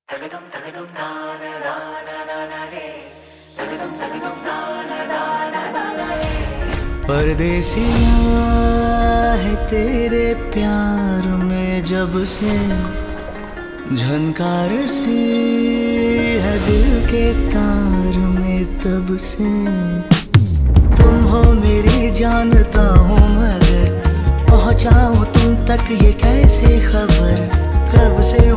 परदेसिया है तेरे प्यार में जब से झनकार सी है दिल के तार में तब से। तुम हो मेरी जानता हूँ मगर पहुँचाऊँ तुम तक ये कैसे खबर, कब से